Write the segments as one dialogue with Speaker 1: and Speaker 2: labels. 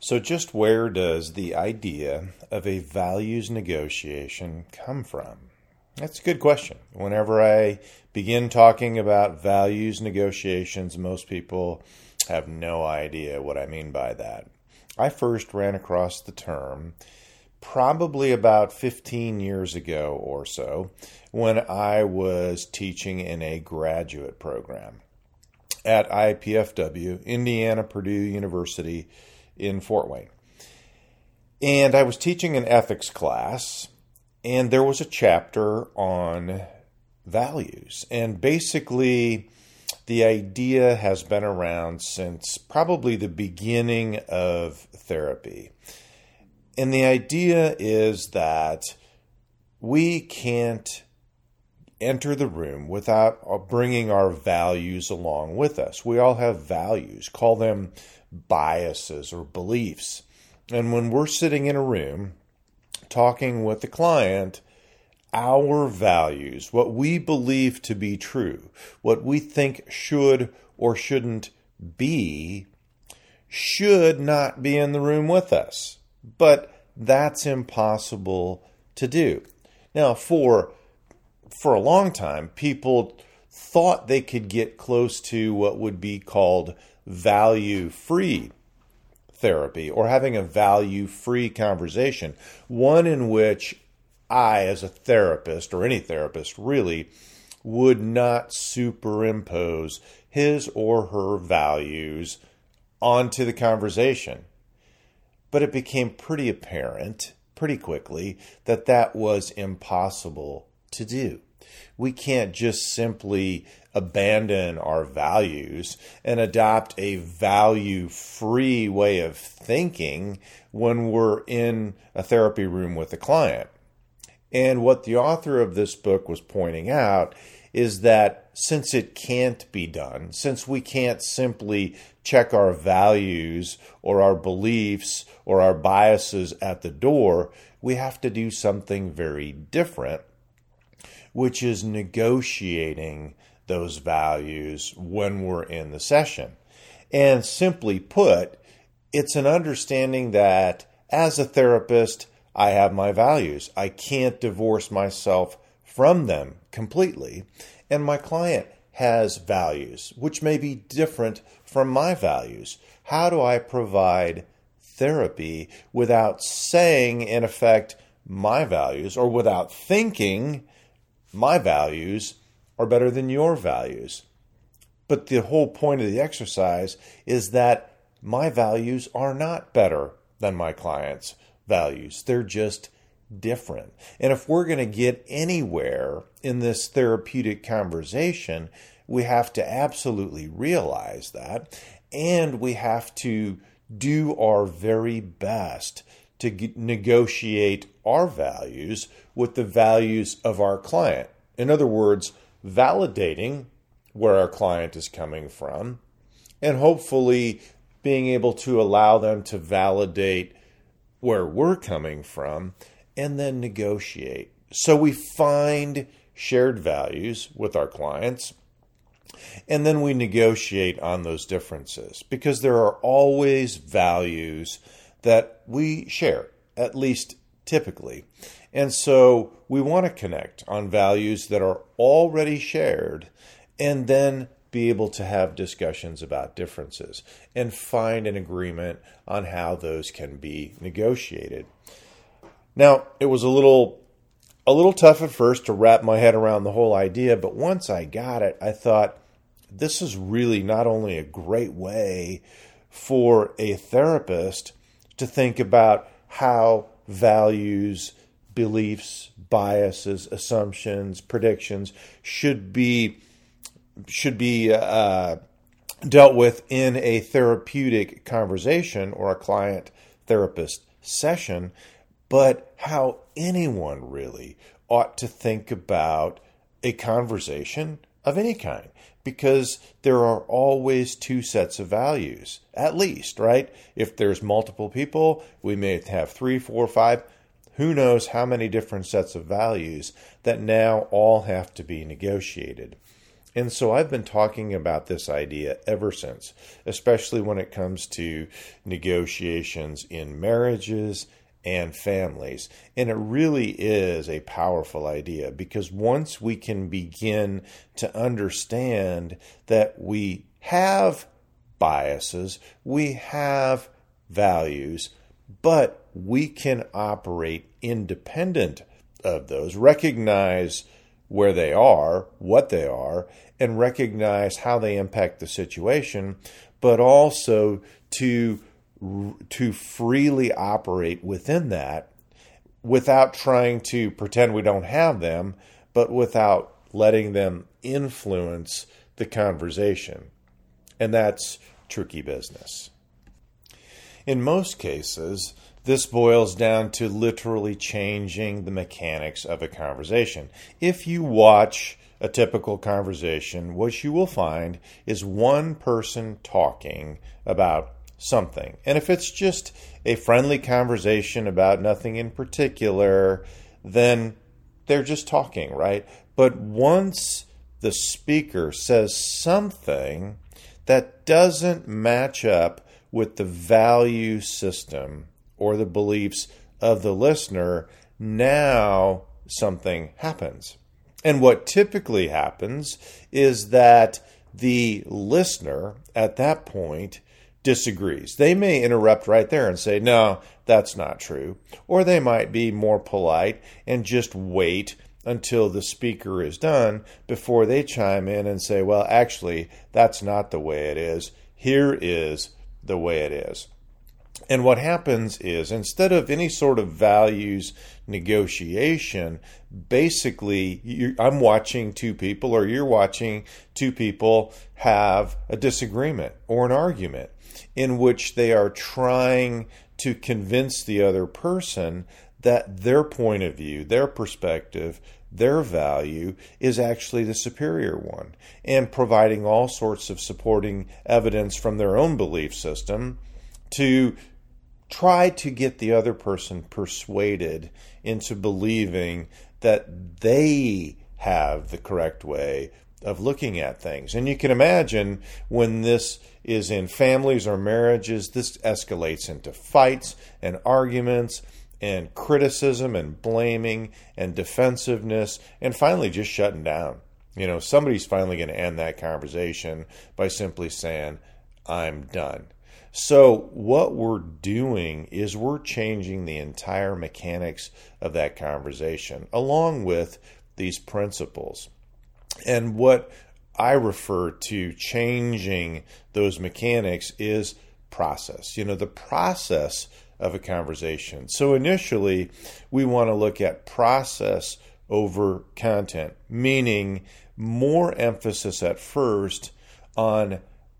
Speaker 1: So, just where does the idea of a values negotiation come from? That's a good question. Whenever I begin talking about values negotiations, most people have no idea what I mean by that. I first ran across the term probably about 15 years ago or so when I was teaching in a graduate program at IPFW, Indiana Purdue University in Fort Wayne. And I was teaching an ethics class, and there was a chapter on values. And basically, the idea has been around since probably the beginning of therapy. And the idea is that we can't enter the room without bringing our values along with us. We all have values, call them biases or beliefs. And when we're sitting in a room talking with the client, our values, what we believe to be true, what we think should or shouldn't be, should not be in the room with us. But that's impossible to do. Now, for a long time, people thought they could get close to what would be called value-free therapy, or having a value-free conversation, one in which I, as a therapist, or any therapist really, would not superimpose his or her values onto the conversation. But it became pretty apparent pretty quickly that that was impossible to do. We can't just simply abandon our values and adopt a value-free way of thinking when we're in a therapy room with a client. And what the author of this book was pointing out is that since it can't be done, since we can't simply check our values or our beliefs or our biases at the door, we have to do something very different, which is negotiating those values when we're in the session. And simply put, it's an understanding that as a therapist, I have my values. I can't divorce myself from them completely. And my client has values, which may be different from my values. How do I provide therapy without saying, in effect, my values, or without thinking my values are better than your values? But the whole point of the exercise is that my values are not better than my client's values. They're just different. And if we're going to get anywhere in this therapeutic conversation, we have to absolutely realize that, and we have to do our very best to negotiate our values with the values of our client. In other words, validating where our client is coming from, and hopefully being able to allow them to validate where we're coming from, and then negotiate. So we find shared values with our clients, and then we negotiate on those differences, because there are always values that we share, at least typically. And so we want to connect on values that are already shared, and then be able to have discussions about differences and find an agreement on how those can be negotiated. Now, it was a little tough at first to wrap my head around the whole idea, but once I got it, I thought, this is really not only a great way for a therapist to think about how values, beliefs, biases, assumptions, predictions should be dealt with in a therapeutic conversation or a client-therapist session, but how anyone really ought to think about a conversation of any kind, because there are always two sets of values, at least, right? If there's multiple people, we may have 3, 4, 5, who knows how many different sets of values that now all have to be negotiated. And so I've been talking about this idea ever since, especially when it comes to negotiations in marriages and families. And it really is a powerful idea, because once we can begin to understand that we have biases, we have values, but we can operate independent of those, recognize where they are, what they are, and recognize how they impact the situation, but also to freely operate within that without trying to pretend we don't have them, but without letting them influence the conversation. And that's tricky business. In most cases, this boils down to literally changing the mechanics of a conversation. If you watch a typical conversation, what you will find is one person talking about something. And if it's just a friendly conversation about nothing in particular, then they're just talking, right? But once the speaker says something that doesn't match up with the value system or the beliefs of the listener, now something happens. And what typically happens is that the listener at that point disagrees. They may interrupt right there and say, no, that's not true. Or they might be more polite and just wait until the speaker is done before they chime in and say, well, actually, that's not the way it is. Here is the way it is. And what happens is, instead of any sort of values negotiation, basically I'm watching two people, or you're watching two people have a disagreement or an argument in which they are trying to convince the other person that their point of view, their perspective, their value is actually the superior one, and providing all sorts of supporting evidence from their own belief system to try to get the other person persuaded into believing that they have the correct way of looking at things. And you can imagine when this is in families or marriages, this escalates into fights and arguments and criticism and blaming and defensiveness, and finally just shutting down. You know, somebody's finally going to end that conversation by simply saying, I'm done. So what we're doing is we're changing the entire mechanics of that conversation along with these principles. And what I refer to changing those mechanics is process. You know, the process of a conversation. So initially, we want to look at process over content, meaning more emphasis at first on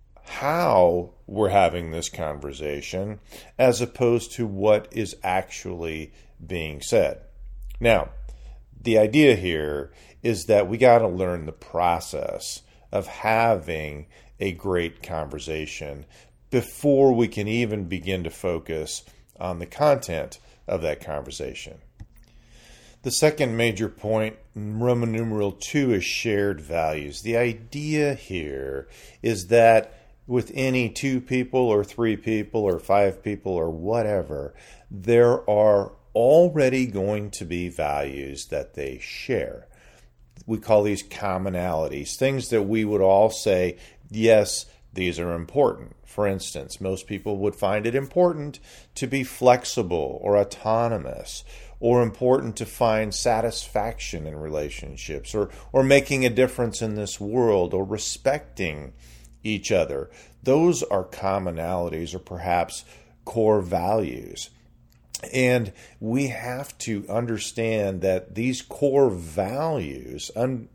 Speaker 1: how we're having this conversation as opposed to what is actually being said. Now, the idea here is that we got to learn the process of having a great conversation before we can even begin to focus on the content of that conversation. The second major point, Roman numeral 2, is shared values. The idea here is that with any 2 people or 3 people or 5 people or whatever, there are already going to be values that they share. We call these commonalities, things that we would all say, yes, these are important. For instance, most people would find it important to be flexible or autonomous, or important to find satisfaction in relationships, or making a difference in this world, or respecting each other. Those are commonalities, or perhaps core values. And we have to understand that these core values,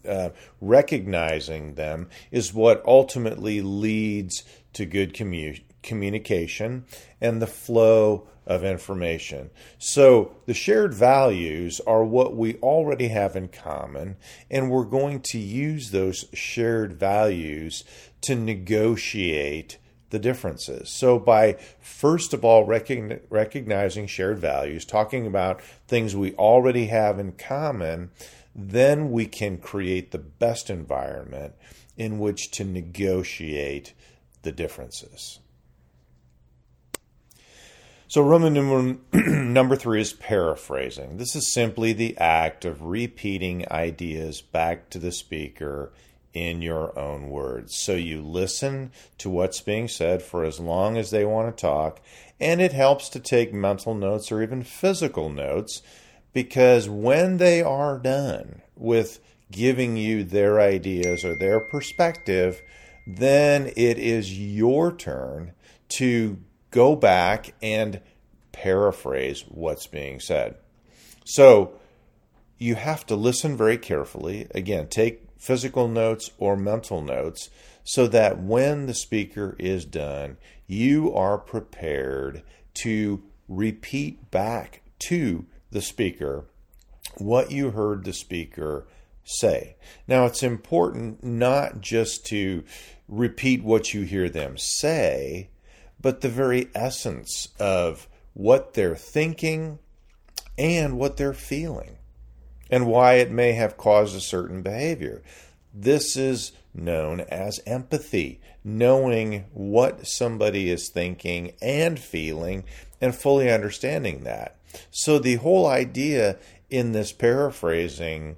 Speaker 1: recognizing them, is what ultimately leads to good communication and the flow of information. So the shared values are what we already have in common, and we're going to use those shared values to negotiate the differences. So by first of all recognizing shared values, talking about things we already have in common, then we can create the best environment in which to negotiate the differences. So Roman number 3 is paraphrasing. This is simply the act of repeating ideas back to the speaker in your own words. So you listen to what's being said for as long as they want to talk, and it helps to take mental notes or even physical notes, because when they are done with giving you their ideas or their perspective, then it is your turn to go back and paraphrase what's being said. So you have to listen very carefully. Again, take physical notes or mental notes so that when the speaker is done, you are prepared to repeat back to the speaker what you heard the speaker say. Now, it's important not just to repeat what you hear them say, but the very essence of what they're thinking and what they're feeling and why it may have caused a certain behavior. This is known as empathy, knowing what somebody is thinking and feeling and fully understanding that. So the whole idea in this paraphrasing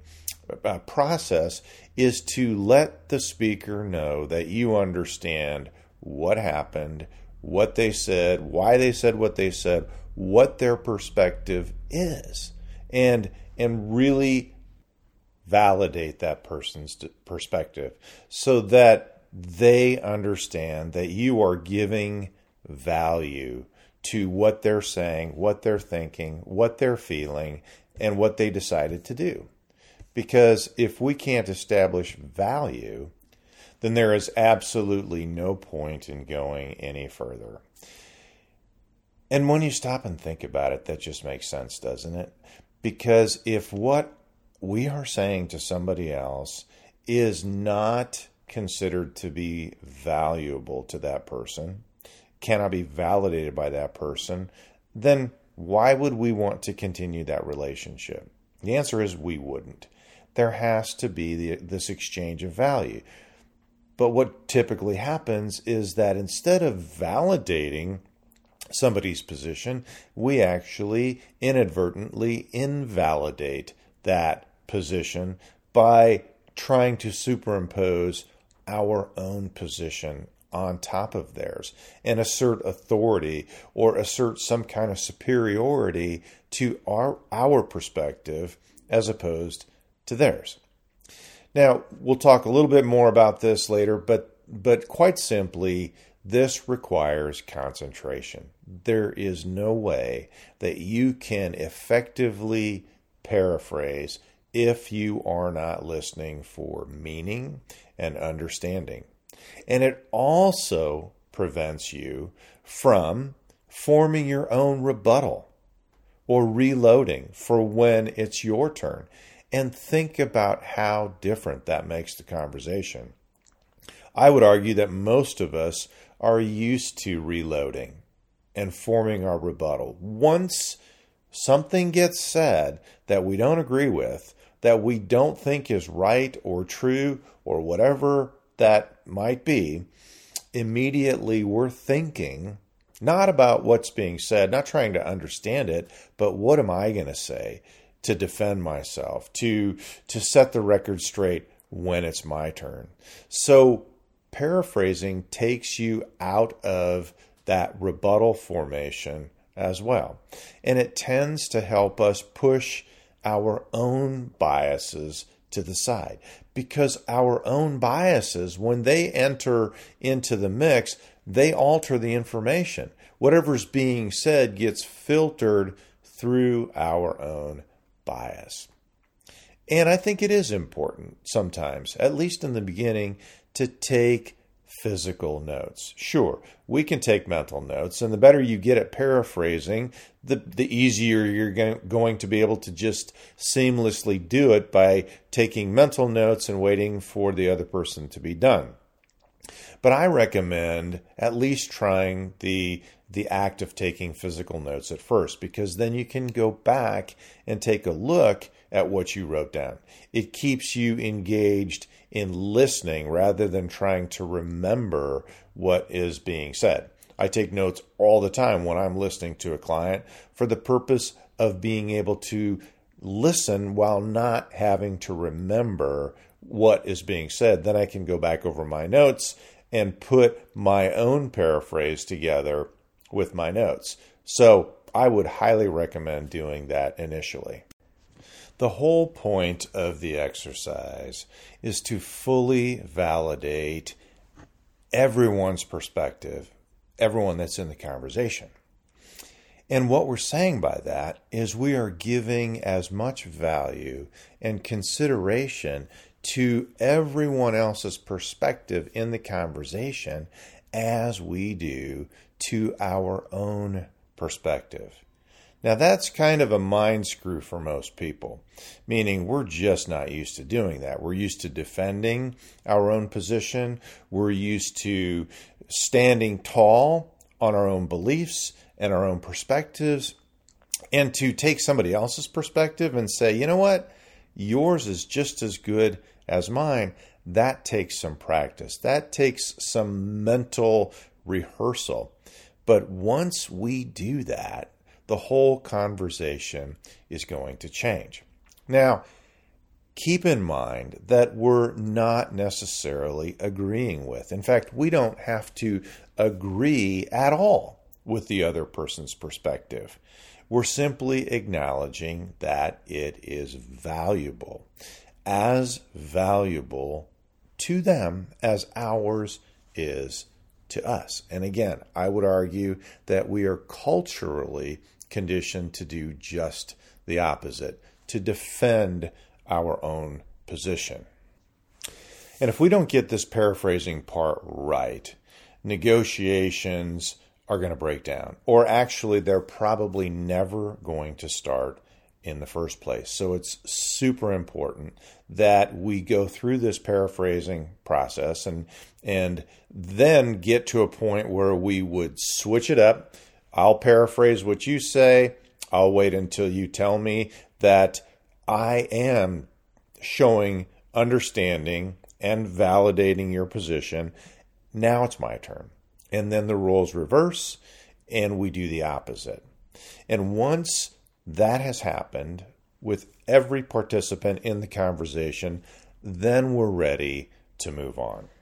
Speaker 1: process is to let the speaker know that you understand what happened, what they said, why they said what they said, what their perspective is, and really validate that person's perspective so that they understand that you are giving value to what they're saying, what they're thinking, what they're feeling, and what they decided to do. Because if we can't establish value, then there is absolutely no point in going any further. And when you stop and think about it, that just makes sense, doesn't it? Because if what we are saying to somebody else is not considered to be valuable to that person, cannot be validated by that person, then why would we want to continue that relationship? The answer is we wouldn't. There has to be this exchange of value. But what typically happens is that instead of validating somebody's position, we actually inadvertently invalidate that position by trying to superimpose our own position on top of theirs and assert authority or assert some kind of superiority to our perspective as opposed to theirs. Now, we'll talk a little bit more about this later, but quite simply, this requires concentration. There is no way that you can effectively paraphrase if you are not listening for meaning and understanding. And it also prevents you from forming your own rebuttal or reloading for when it's your turn. And think about how different that makes the conversation. I would argue that most of us are used to reloading and forming our rebuttal. Once something gets said that we don't agree with, that we don't think is right or true or whatever that might be, immediately we're thinking not about what's being said, not trying to understand it, but what am I going to say to defend myself, to set the record straight when it's my turn. So paraphrasing takes you out of that rebuttal formation as well. And it tends to help us push our own biases to the side, because our own biases, when they enter into the mix, they alter the information. Whatever's being said gets filtered through our own bias. And I think it is important sometimes, at least in the beginning, to take physical notes. Sure, we can take mental notes, and the better you get at paraphrasing, the easier you're going to be able to just seamlessly do it by taking mental notes and waiting for the other person to be done. But I recommend at least trying the act of taking physical notes at first, because then you can go back and take a look at what you wrote down. It keeps you engaged in listening rather than trying to remember what is being said. I take notes all the time when I'm listening to a client for the purpose of being able to listen while not having to remember what is being said. Then I can go back over my notes and put my own paraphrase together with my notes. So I would highly recommend doing that initially. The whole point of the exercise is to fully validate everyone's perspective, everyone that's in the conversation. And what we're saying by that is we are giving as much value and consideration to everyone else's perspective in the conversation as we do to our own perspective. Now, that's kind of a mind screw for most people, meaning we're just not used to doing that. We're used to defending our own position. We're used to standing tall on our own beliefs and our own perspectives, and to take somebody else's perspective and say, you know what, yours is just as good as mine. That takes some practice. That takes some mental rehearsal. But once we do that, the whole conversation is going to change. Now, keep in mind that we're not necessarily agreeing with. In fact, we don't have to agree at all with the other person's perspective. We're simply acknowledging that it is valuable, as valuable to them as ours is to us. And again, I would argue that we are culturally conditioned to do just the opposite, to defend our own position. And if we don't get this paraphrasing part right, negotiations are going to break down, or actually they're probably never going to start in the first place. So it's super important that we go through this paraphrasing process and then get to a point where we would switch it up. I'll paraphrase what you say. I'll wait until you tell me that I am showing understanding and validating your position. Now it's my turn. And then the roles reverse and we do the opposite. And once that has happened with every participant in the conversation, then we're ready to move on.